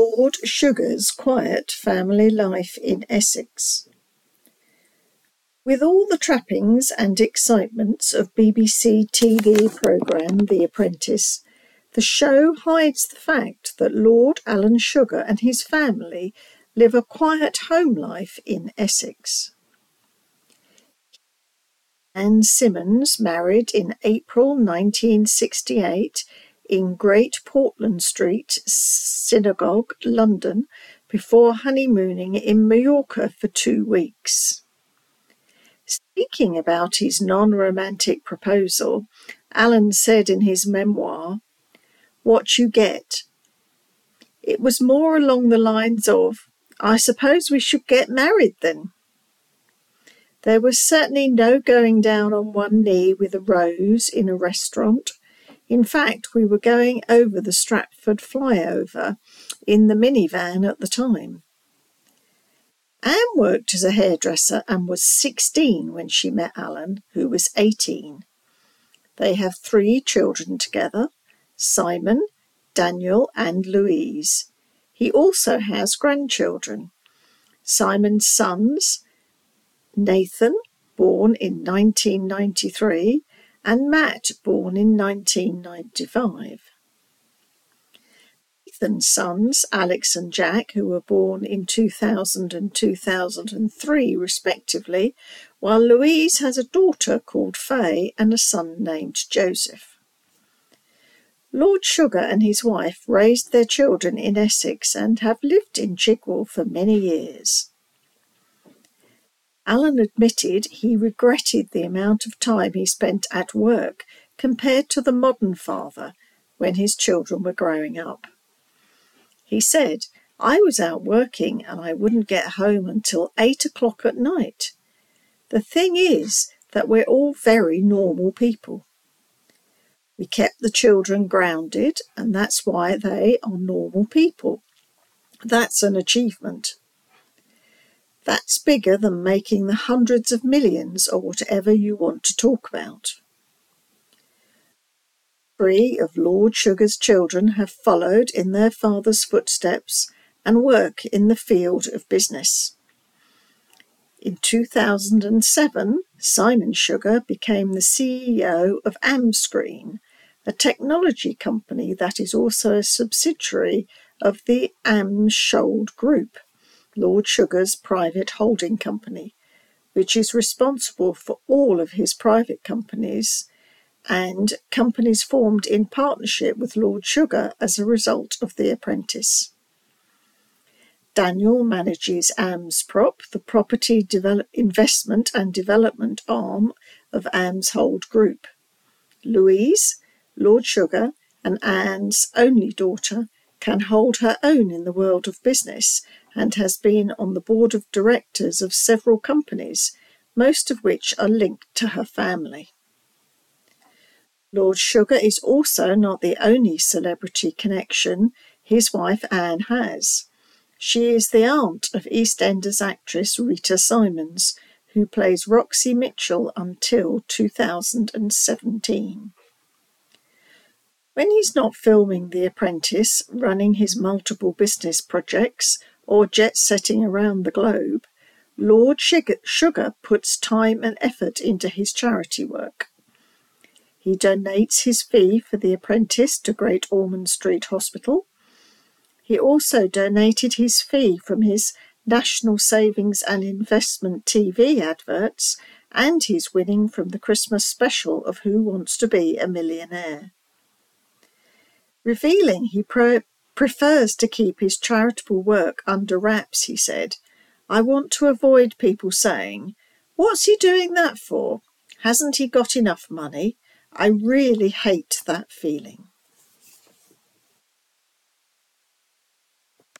Lord Sugar's quiet family life in Essex. With all the trappings and excitements of BBC TV programme The Apprentice, the show hides the fact that Lord Alan Sugar and his family live a quiet home life in Essex. Anne Simmons married in April 1968 in Great Portland Street Synagogue, London, before honeymooning in Mallorca for 2 weeks. Speaking about his non-romantic proposal, Alan said in his memoir, "What you get. It was more along the lines of, I suppose we should get married then." There was certainly no going down on one knee with a rose in a restaurant. In fact, we were going over the Stratford flyover in the minivan at the time. Anne worked as a hairdresser and was 16 when she met Alan, who was 18. They have 3 children together, Simon, Daniel and Louise. He also has grandchildren. Simon's sons, Nathan, born in 1993, and Matt, born in 1995. Nathan's sons, Alex and Jack, who were born in 2000 and 2003 respectively, while Louise has a daughter called Faye and a son named Joseph. Lord Sugar and his wife raised their children in Essex and have lived in Chigwell for many years. Alan admitted he regretted the amount of time he spent at work compared to the modern father when his children were growing up. He said, "I was out working and I wouldn't get home until 8 o'clock at night. The thing is that we're all very normal people. We kept the children grounded and that's why they are normal people. That's an achievement. That's bigger than making the hundreds of millions or whatever you want to talk about." 3 of Lord Sugar's children have followed in their father's footsteps and work in the field of business. In 2007, Simon Sugar became the CEO of Amscreen, a technology company that is also a subsidiary of the Amshold Group, Lord Sugar's private holding company, which is responsible for all of his private companies and companies formed in partnership with Lord Sugar as a result of The Apprentice. Daniel manages Amsprop, the property investment and development arm of Amshold Group. Louise, Lord Sugar, and Anne's only daughter, can hold her own in the world of business and has been on the board of directors of several companies, most of which are linked to her family. Lord Sugar is also not the only celebrity connection his wife Anne has. She is the aunt of EastEnders actress Rita Simons, who plays Roxy Mitchell until 2017. When he's not filming The Apprentice, running his multiple business projects, or jet-setting around the globe, Lord Sugar puts time and effort into his charity work. He donates his fee for The Apprentice to Great Ormond Street Hospital. He also donated his fee from his National Savings and Investment TV adverts and his winning from the Christmas special of Who Wants to Be a Millionaire. Revealing he prefers to keep his charitable work under wraps, he said, "I want to avoid people saying, 'What's he doing that for? Hasn't he got enough money?' I really hate that feeling."